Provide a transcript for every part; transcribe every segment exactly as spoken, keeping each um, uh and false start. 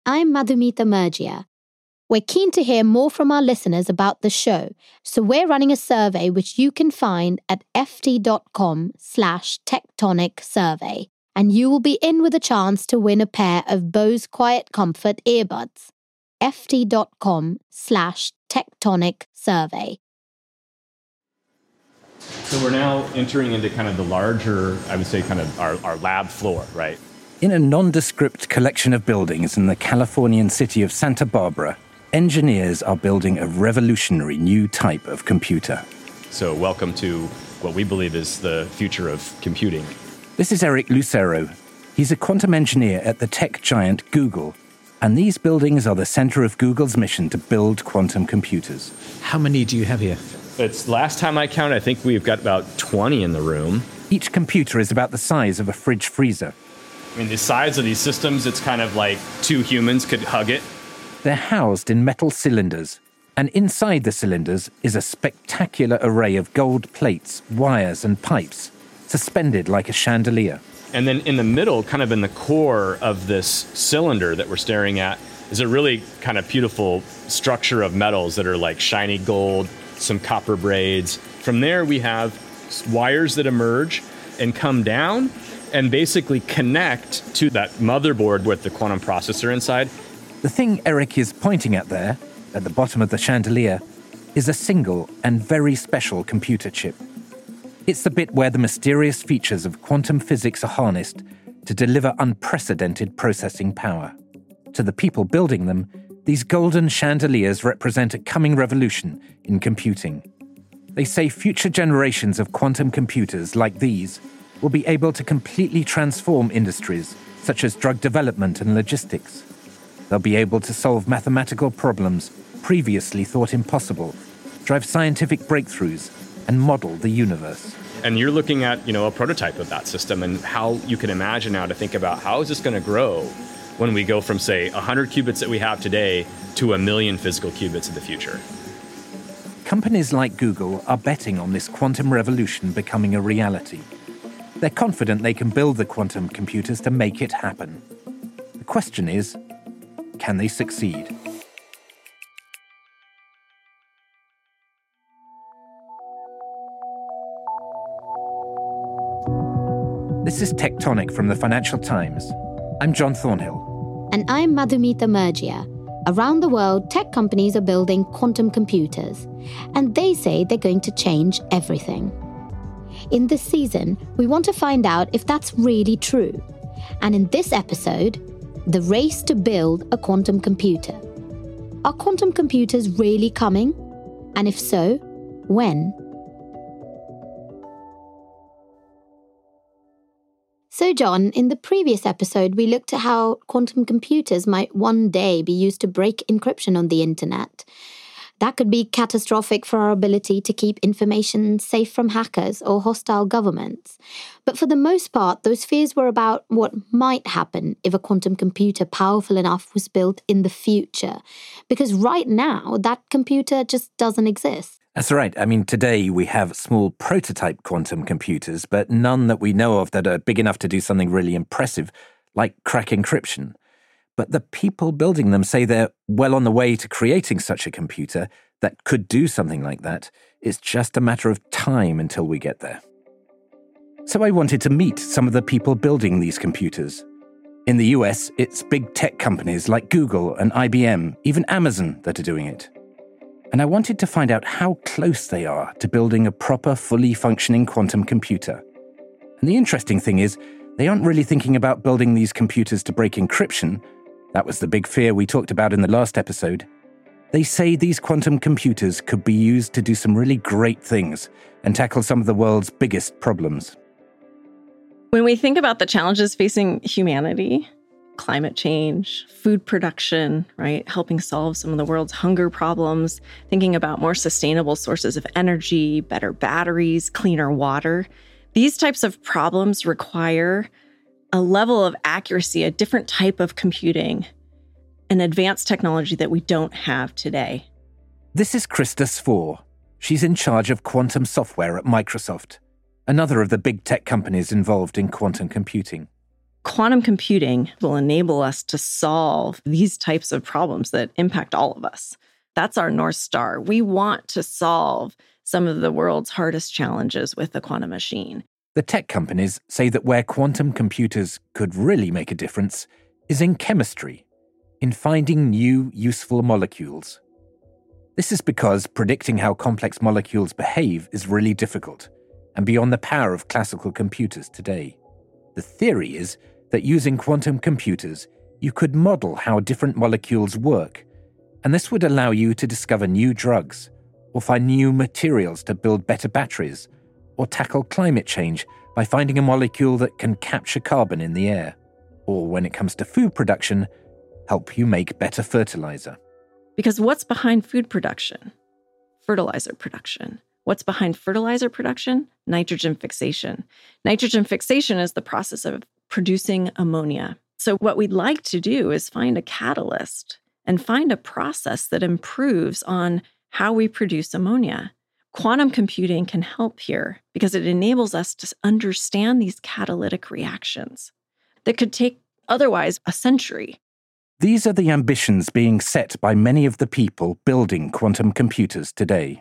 I'm Madhumita Murgia. We're keen to hear more from our listeners about the show, so we're running a survey which you can find at ft.com slash tectonic survey, and you will be in with a chance to win a pair of Bose Quiet Comfort earbuds. ft.com slash tectonic survey. So we're now entering into kind of the larger, I would say, kind of our, our lab floor, right? In a nondescript collection of buildings in the Californian city of Santa Barbara, engineers are building a revolutionary new type of computer. So welcome to what we believe is the future of computing. This is Eric Lucero. He's a quantum engineer at the tech giant Google, and these buildings are the center of Google's mission to build quantum computers. How many do you have here? It's last time I counted, I think we've got about twenty in the room. Each computer is about the size of a fridge freezer. I mean, the size of these systems, it's kind of like two humans could hug it. They're housed in metal cylinders, and inside the cylinders is a spectacular array of gold plates, wires, and pipes, suspended like a chandelier. And then in the middle, kind of in the core of this cylinder that we're staring at, is a really kind of beautiful structure of metals that are like shiny gold, some copper braids. From there, we have wires that emerge and come down and basically connect to that motherboard with the quantum processor inside. The thing Eric is pointing at there, at the bottom of the chandelier, is a single and very special computer chip. It's the bit where the mysterious features of quantum physics are harnessed to deliver unprecedented processing power. To the people building them, these golden chandeliers represent a coming revolution in computing. They say future generations of quantum computers like these will be able to completely transform industries such as drug development and logistics. They'll be able to solve mathematical problems previously thought impossible, drive scientific breakthroughs, and model the universe. And you're looking at, you know, a prototype of that system and how you can imagine now to think about how is this going to grow when we go from, say, one hundred qubits that we have today to a million physical qubits in the future. Companies like Google are betting on this quantum revolution becoming a reality. They're confident they can build the quantum computers to make it happen. The question is, can they succeed? This is Tectonic from the Financial Times. I'm John Thornhill. And I'm Madhumita Murgia. Around the world, tech companies are building quantum computers, and they say they're going to change everything. In this season, we want to find out if that's really true. And in this episode, the race to build a quantum computer. Are quantum computers really coming? And if so, when? So, John, in the previous episode, we looked at how quantum computers might one day be used to break encryption on the internet. That could be catastrophic for our ability to keep information safe from hackers or hostile governments. But for the most part, those fears were about what might happen if a quantum computer powerful enough was built in the future. Because right now, that computer just doesn't exist. That's right. I mean, today we have small prototype quantum computers, but none that we know of that are big enough to do something really impressive, like crack encryption. But the people building them say they're well on the way to creating such a computer that could do something like that. It's just a matter of time until we get there. So I wanted to meet some of the people building these computers. In the U S, it's big tech companies like Google and I B M, even Amazon, that are doing it. And I wanted to find out how close they are to building a proper, fully functioning quantum computer. And the interesting thing is, they aren't really thinking about building these computers to break encryption. That was the big fear we talked about in the last episode. They say these quantum computers could be used to do some really great things and tackle some of the world's biggest problems. When we think about the challenges facing humanity, climate change, food production, right? Helping solve some of the world's hunger problems, thinking about more sustainable sources of energy, better batteries, cleaner water. These types of problems require a level of accuracy, a different type of computing, an advanced technology that we don't have today. This is Krista Svor. She's in charge of quantum software at Microsoft, another of the big tech companies involved in quantum computing. Quantum computing will enable us to solve these types of problems that impact all of us. That's our North Star. We want to solve some of the world's hardest challenges with the quantum machine. The tech companies say that where quantum computers could really make a difference is in chemistry, in finding new, useful molecules. This is because predicting how complex molecules behave is really difficult and beyond the power of classical computers today. The theory is that using quantum computers, you could model how different molecules work, and this would allow you to discover new drugs, or find new materials to build better batteries, or tackle climate change by finding a molecule that can capture carbon in the air, or when it comes to food production, help you make better fertilizer. Because what's behind food production? Fertilizer production. What's behind fertilizer production? Nitrogen fixation. Nitrogen fixation is the process of producing ammonia. So what we'd like to do is find a catalyst and find a process that improves on how we produce ammonia. Quantum computing can help here because it enables us to understand these catalytic reactions that could take otherwise a century. These are the ambitions being set by many of the people building quantum computers today.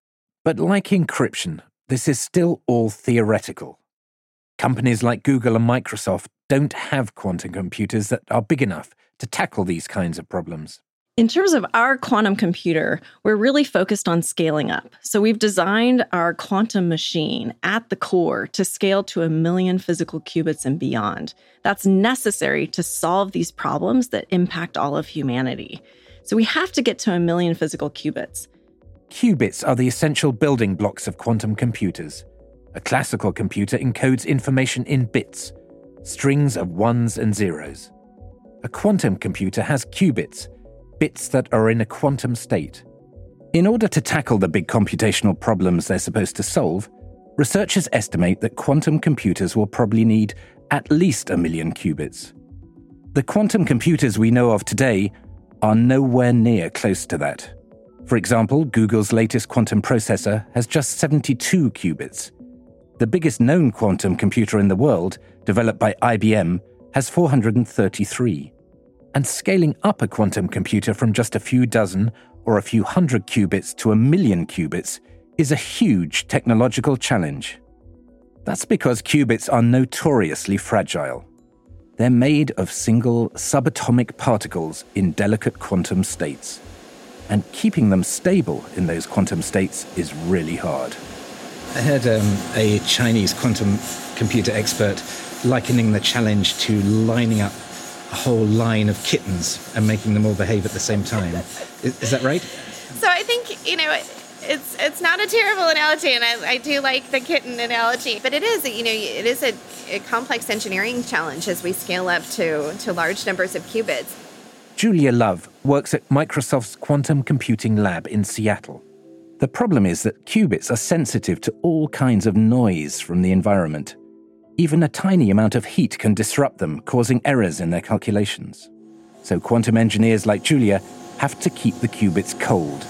But like encryption, this is still all theoretical. Companies like Google and Microsoft don't have quantum computers that are big enough to tackle these kinds of problems. In terms of our quantum computer, we're really focused on scaling up. So we've designed our quantum machine at the core to scale to a million physical qubits and beyond. That's necessary to solve these problems that impact all of humanity. So we have to get to a million physical qubits. Qubits are the essential building blocks of quantum computers. A classical computer encodes information in bits, strings of ones and zeros. A quantum computer has qubits, bits that are in a quantum state. In order to tackle the big computational problems they're supposed to solve, researchers estimate that quantum computers will probably need at least a million qubits. The quantum computers we know of today are nowhere near close to that. For example, Google's latest quantum processor has just seventy-two qubits. The biggest known quantum computer in the world, developed by I B M, has four hundred thirty-three. And scaling up a quantum computer from just a few dozen or a few hundred qubits to a million qubits is a huge technological challenge. That's because qubits are notoriously fragile. They're made of single subatomic particles in delicate quantum states. And keeping them stable in those quantum states is really hard. I heard um, a Chinese quantum computer expert likening the challenge to lining up a whole line of kittens and making them all behave at the same time. Is, is that right? So I think, you know, it's it's not a terrible analogy, and I, I do like the kitten analogy, but it is, you know, it is a, a complex engineering challenge as we scale up to, to large numbers of qubits. Julia Love works at Microsoft's Quantum Computing Lab in Seattle. The problem is that qubits are sensitive to all kinds of noise from the environment. Even a tiny amount of heat can disrupt them, causing errors in their calculations. So quantum engineers like Julia have to keep the qubits cold.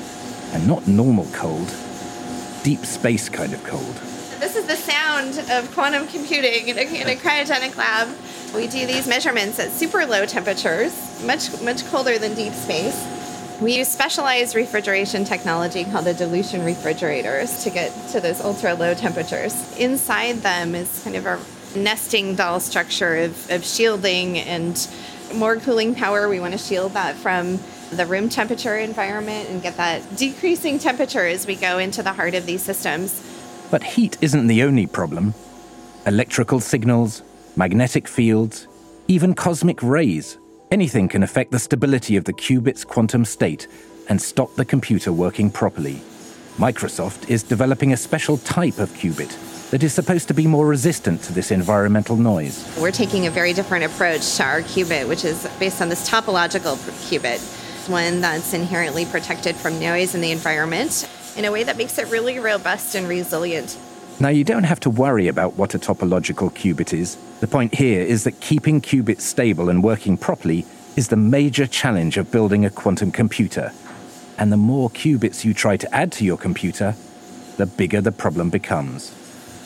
And not normal cold, deep space kind of cold. This is the sound of quantum computing in a, in a cryogenic lab. We do these measurements at super low temperatures, much, much colder than deep space. We use specialized refrigeration technology called the dilution refrigerators to get to those ultra low temperatures. Inside them is kind of a nesting doll structure of, of shielding and more cooling power. We want to shield that from the room temperature environment and get that decreasing temperature as we go into the heart of these systems. But heat isn't the only problem. Electrical signals, magnetic fields, even cosmic rays. Anything can affect the stability of the qubit's quantum state and stop the computer working properly. Microsoft is developing a special type of qubit that is supposed to be more resistant to this environmental noise. We're taking a very different approach to our qubit, which is based on this topological qubit, one that's inherently protected from noise in the environment in a way that makes it really robust and resilient. Now, you don't have to worry about what a topological qubit is. The point here is that keeping qubits stable and working properly is the major challenge of building a quantum computer. And the more qubits you try to add to your computer, the bigger the problem becomes.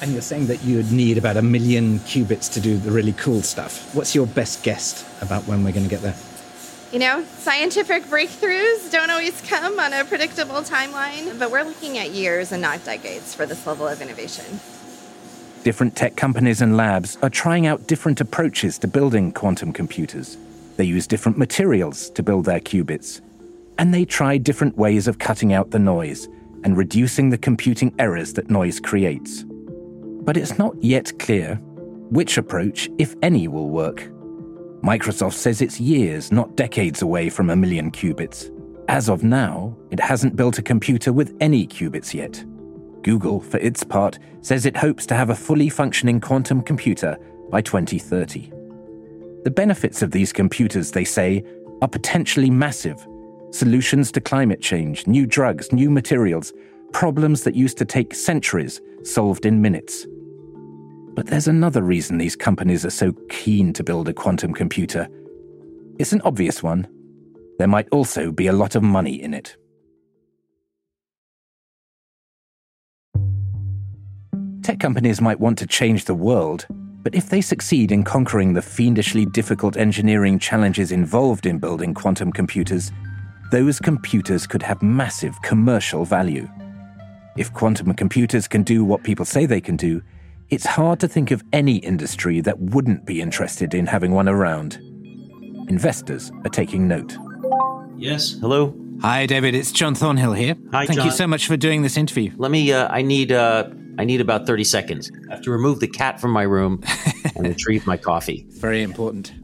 And you're saying that you would need about a million qubits to do the really cool stuff. What's your best guess about when we're going to get there? You know, scientific breakthroughs don't always come on a predictable timeline, but we're looking at years and not decades for this level of innovation. Different tech companies and labs are trying out different approaches to building quantum computers. They use different materials to build their qubits. And they try different ways of cutting out the noise and reducing the computing errors that noise creates. But it's not yet clear which approach, if any, will work. Microsoft says it's years, not decades away from a million qubits. As of now, it hasn't built a computer with any qubits yet. Google, for its part, says it hopes to have a fully functioning quantum computer by twenty thirty. The benefits of these computers, they say, are potentially massive. Solutions to climate change, new drugs, new materials, problems that used to take centuries, solved in minutes. But there's another reason these companies are so keen to build a quantum computer. It's an obvious one. There might also be a lot of money in it. Tech companies might want to change the world, but if they succeed in conquering the fiendishly difficult engineering challenges involved in building quantum computers, those computers could have massive commercial value. If quantum computers can do what people say they can do, it's hard to think of any industry that wouldn't be interested in having one around. Investors are taking note. Yes, hello? Hi, David. It's John Thornhill here. Hi, Thank John. you so much for doing this interview. Let me, uh, I need, uh, I need about thirty seconds. I have to remove the cat from my room and retrieve my coffee. Very important.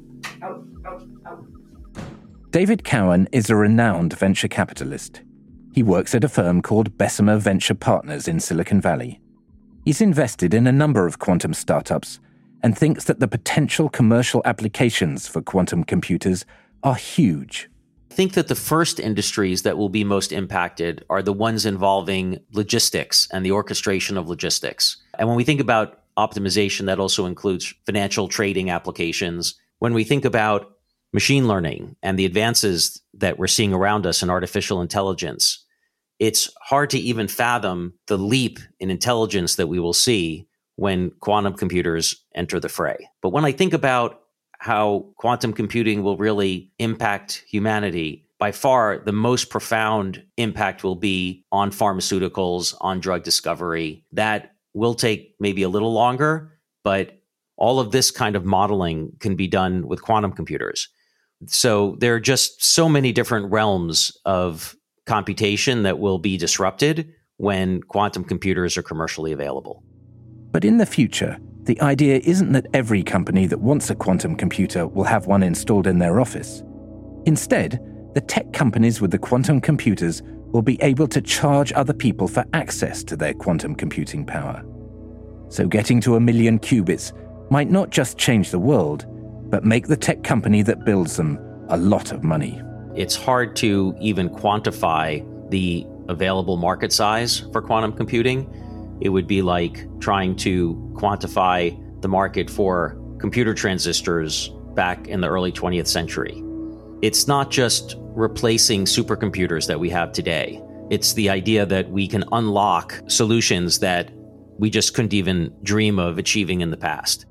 David Cowan is a renowned venture capitalist. He works at a firm called Bessemer Venture Partners in Silicon Valley. He's invested in a number of quantum startups and thinks that the potential commercial applications for quantum computers are huge. I think that the first industries that will be most impacted are the ones involving logistics and the orchestration of logistics. And when we think about optimization, that also includes financial trading applications. When we think about machine learning and the advances that we're seeing around us in artificial intelligence, it's hard to even fathom the leap in intelligence that we will see when quantum computers enter the fray. But when I think about how quantum computing will really impact humanity, by far the most profound impact will be on pharmaceuticals, on drug discovery. That will take maybe a little longer, but all of this kind of modeling can be done with quantum computers. So there are just so many different realms of computation that will be disrupted when quantum computers are commercially available. But in the future, the idea isn't that every company that wants a quantum computer will have one installed in their office. Instead, the tech companies with the quantum computers will be able to charge other people for access to their quantum computing power. So getting to a million qubits might not just change the world, but make the tech company that builds them a lot of money. It's hard to even quantify the available market size for quantum computing. It would be like trying to quantify the market for computer transistors back in the early twentieth century. It's not just replacing supercomputers that we have today. It's the idea that we can unlock solutions that we just couldn't even dream of achieving in the past.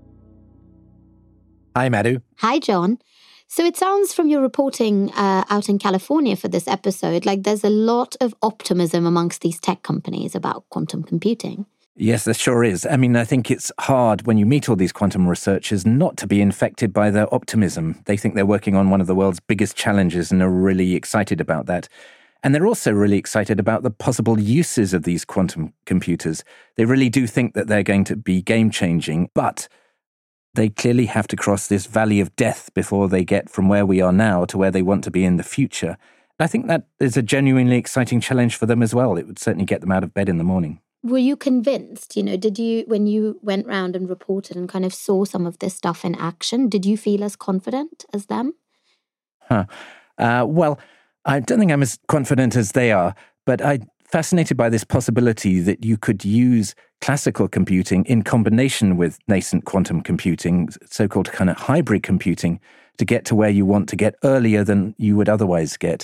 Hi, Madhu. Hi, John. So it sounds from your reporting uh, out in California for this episode like there's a lot of optimism amongst these tech companies about quantum computing. Yes, there sure is. I mean, I think it's hard when you meet all these quantum researchers not to be infected by their optimism. They think they're working on one of the world's biggest challenges and are really excited about that. And they're also really excited about the possible uses of these quantum computers. They really do think that they're going to be game-changing, but they clearly have to cross this valley of death before they get from where we are now to where they want to be in the future. I think that is a genuinely exciting challenge for them as well. It would certainly get them out of bed in the morning. Were you convinced, you know, did you, when you went round and reported and kind of saw some of this stuff in action, did you feel as confident as them? Huh. Uh, well, I don't think I'm as confident as they are, but I'm fascinated by this possibility that you could use classical computing in combination with nascent quantum computing, so-called kind of hybrid computing, to get to where you want to get earlier than you would otherwise get.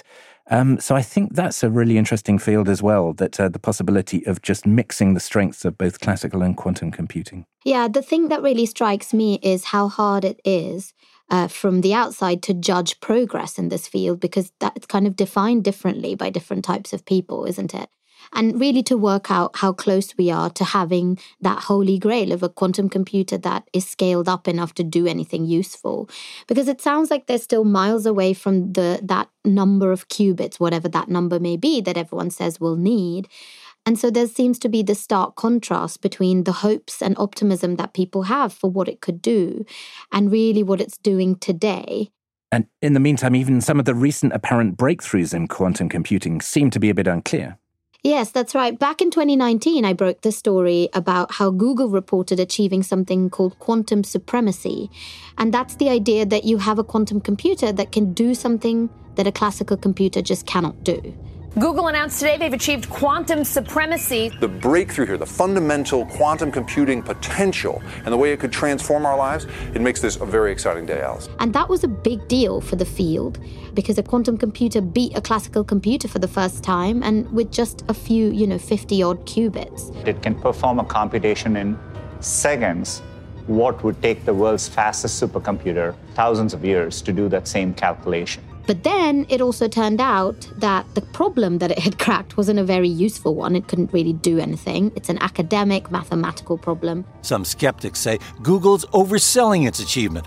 Um, so I think that's a really interesting field as well, that uh, the possibility of just mixing the strengths of both classical and quantum computing. Yeah, the thing that really strikes me is how hard it is uh, from the outside to judge progress in this field, because that's kind of defined differently by different types of people, isn't it? And really to work out how close we are to having that holy grail of a quantum computer that is scaled up enough to do anything useful. Because it sounds like they're still miles away from the that number of qubits, whatever that number may be, that everyone says we'll need. And so there seems to be this stark contrast between the hopes and optimism that people have for what it could do and really what it's doing today. And in the meantime, even some of the recent apparent breakthroughs in quantum computing seem to be a bit unclear. Yes, that's right. Back in twenty nineteen, I broke the story about how Google reported achieving something called quantum supremacy. And that's the idea that you have a quantum computer that can do something that a classical computer just cannot do. Google announced today they've achieved quantum supremacy. The breakthrough here, the fundamental quantum computing potential and the way it could transform our lives, it makes this a very exciting day, Alice. And that was a big deal for the field because a quantum computer beat a classical computer for the first time and with just a few, you know, fifty-odd qubits. It can perform a computation in seconds, what would take the world's fastest supercomputer thousands of years to do that same calculation. But then it also turned out that the problem that it had cracked wasn't a very useful one. It couldn't really do anything. It's an academic, mathematical problem. Some skeptics say Google's overselling its achievement.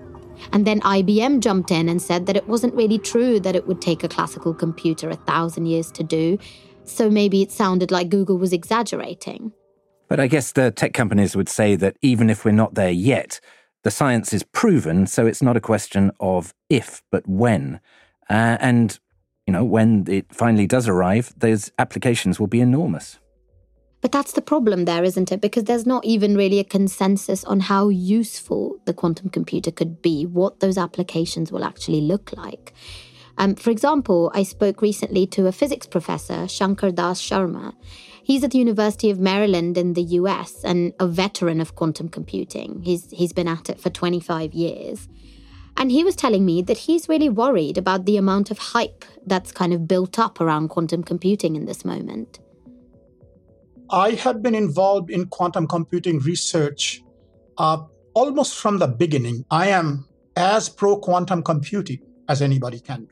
And then I B M jumped in and said that it wasn't really true that it would take a classical computer a thousand years to do. So maybe it sounded like Google was exaggerating. But I guess the tech companies would say that even if we're not there yet, the science is proven, so it's not a question of if, but when. Uh, and, you know, when it finally does arrive, those applications will be enormous. But that's the problem there, isn't it? Because there's not even really a consensus on how useful the quantum computer could be, what those applications will actually look like. Um, for example, I spoke recently to a physics professor, Shankar Das Sharma. He's at the University of Maryland in the U S and a veteran of quantum computing. He's he's been at it for twenty-five years. And he was telling me that he's really worried about the amount of hype that's kind of built up around quantum computing in this moment. I have been involved in quantum computing research uh, almost from the beginning. I am as pro-quantum computing as anybody can be.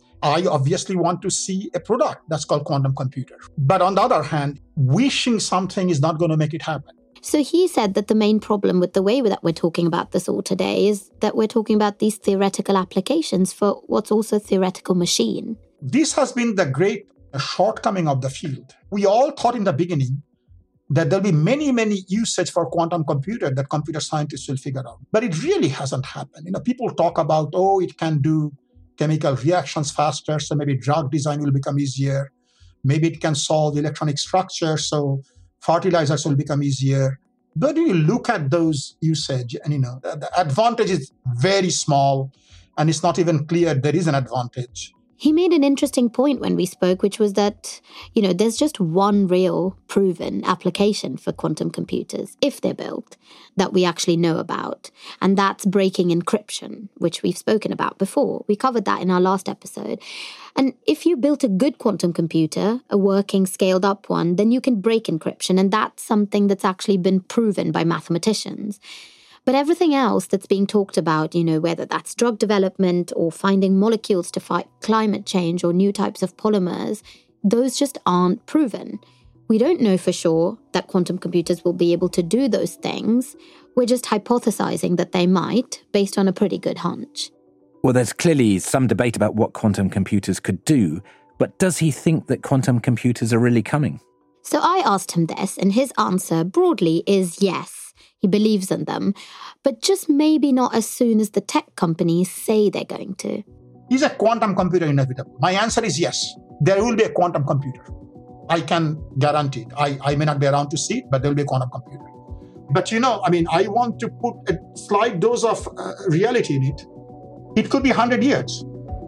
I obviously want to see a product that's called quantum computer. But on the other hand, wishing something is not going to make it happen. So he said that the main problem with the way that we're talking about this all today is that we're talking about these theoretical applications for what's also a theoretical machine. This has been the great shortcoming of the field. We all thought in the beginning that there'll be many, many usage for quantum computer that computer scientists will figure out. But it really hasn't happened. You know, people talk about, oh, it can do chemical reactions faster, so maybe drug design will become easier. Maybe it can solve electronic structure, so fertilizers will become easier. But you look at those usage, and you know the, the advantage is very small, and it's not even clear there is an advantage. He made an interesting point when we spoke, which was that, you know, there's just one real proven application for quantum computers, if they're built, that we actually know about. And that's breaking encryption, which we've spoken about before. We covered that in our last episode. And if you built a good quantum computer, a working scaled up one, then you can break encryption. And that's something that's actually been proven by mathematicians. But everything else that's being talked about, you know, whether that's drug development or finding molecules to fight climate change or new types of polymers, those just aren't proven. We don't know for sure that quantum computers will be able to do those things. We're just hypothesizing that they might, based on a pretty good hunch. Well, there's clearly some debate about what quantum computers could do, but does he think that quantum computers are really coming? So I asked him this, and his answer broadly is yes. He believes in them, but just maybe not as soon as the tech companies say they're going to. Is a quantum computer inevitable? My answer is yes. There will be a quantum computer. I can guarantee it. I, I may not be around to see it, but there will be a quantum computer. But you know, I mean, I want to put a slight dose of uh, reality in it. It could be one hundred years.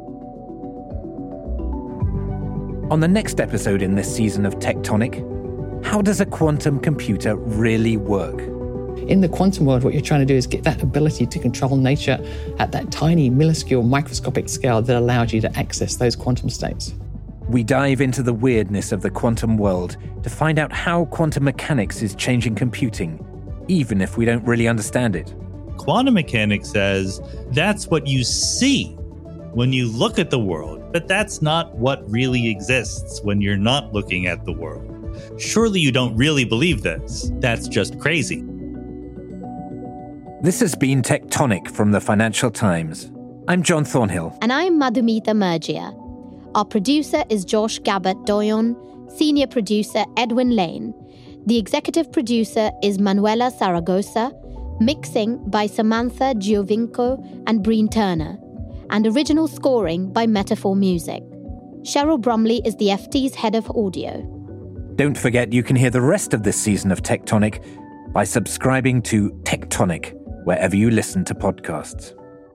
On the next episode in this season of Tectonic, how does a quantum computer really work? In the quantum world, what you're trying to do is get that ability to control nature at that tiny, minuscule, microscopic scale that allows you to access those quantum states. We dive into the weirdness of the quantum world to find out how quantum mechanics is changing computing, even if we don't really understand it. Quantum mechanics says that's what you see when you look at the world, but that's not what really exists when you're not looking at the world. Surely you don't really believe this. That's just crazy. This has been Tectonic from the Financial Times. I'm John Thornhill. And I'm Madhumita Murgia. Our producer is Josh Gabbard-Doyon, senior producer Edwin Lane. The executive producer is Manuela Zaragoza, mixing by Samantha Giovinco and Breen Turner, and original scoring by Metaphor Music. Cheryl Brumley is the F T's head of audio. Don't forget you can hear the rest of this season of Tectonic by subscribing to Tectonic wherever you listen to podcasts.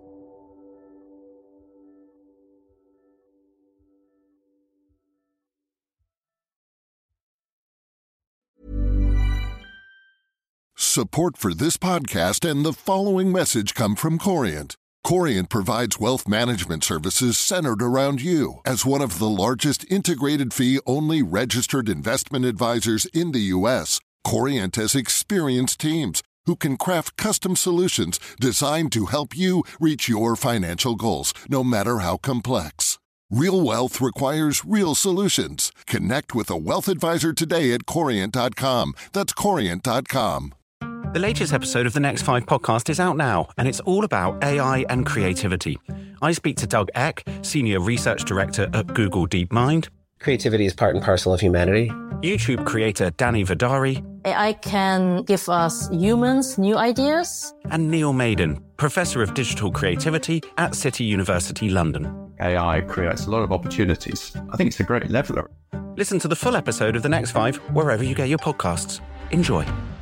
Support for this podcast and the following message come from Corient. Corient provides wealth management services centered around you. As one of the largest integrated fee-only registered investment advisors in the U S, Corient has experienced teams who can craft custom solutions designed to help you reach your financial goals, no matter how complex. Real wealth requires real solutions. Connect with a wealth advisor today at corient dot com. That's corient dot com. The latest episode of the Next Five podcast is out now, and it's all about A I and creativity. I speak to Doug Eck, Senior Research Director at Google DeepMind. Creativity is part and parcel of humanity. YouTube creator Danny Vidari. A I can give us humans new ideas. And Neil Maiden, Professor of Digital Creativity at City University London. A I creates a lot of opportunities. I think it's a great leveler. Listen to the full episode of The Next Five wherever you get your podcasts. Enjoy.